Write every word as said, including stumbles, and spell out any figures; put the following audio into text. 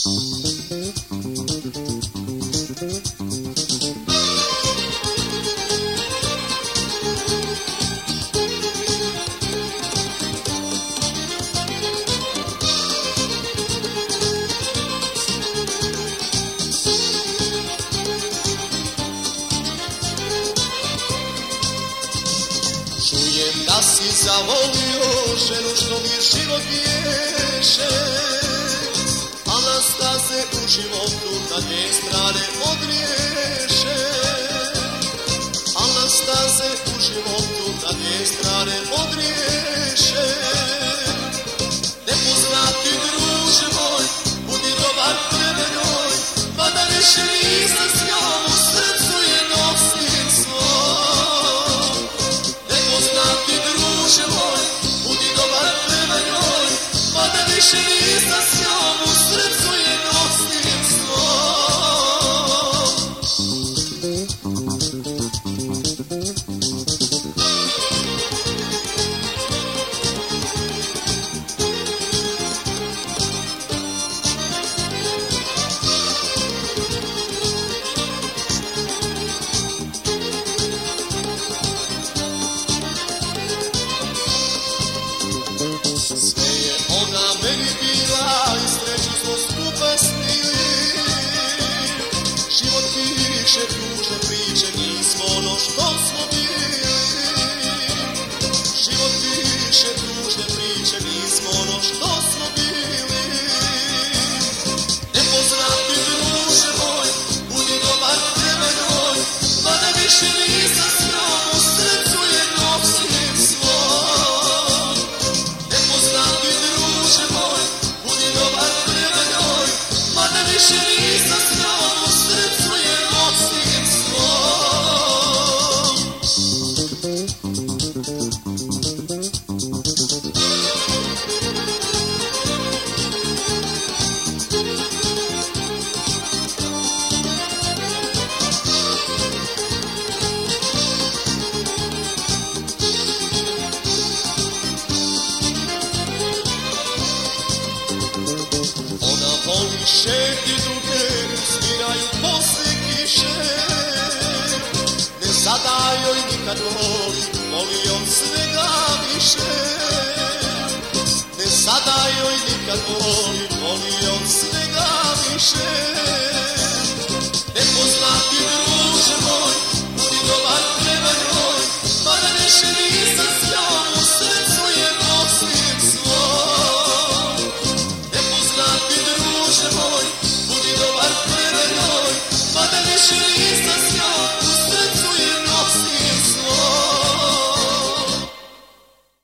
Čujem da si zavolio ženu što mi život biješe, a na staze u životu na dvije strane odriješe, a na staze u životu na dvije strane odriješe. Nepoznati druže moj, budi dobar prema njoj, pa da više nisam s njom, u srcu je nosim svoj. Nepoznati druže moj, budi dobar prema njoj, pa da više nisam s njom, u srcu je nosim svoj. Sve je ona meni bila i sreću smo skupa snili. Život piše tužne priče, nismo ono što smo bili. Život piše tužne priče, nismo ono što smo bili. Nepoznati druže moj, budi dobar prema njoj, pa da više nisam s njom, u srcu je nosim svoj. Nepoznati druže moj, budi dobar prema njoj, pa da više nisam s njom, u srcu je nosim svoj. Ona voli šeti druge, sviraju posle kiše. Ne zadaj joj nikad voli, voli od svega više. Ne zadaj joj nikad voli, voli od svega više.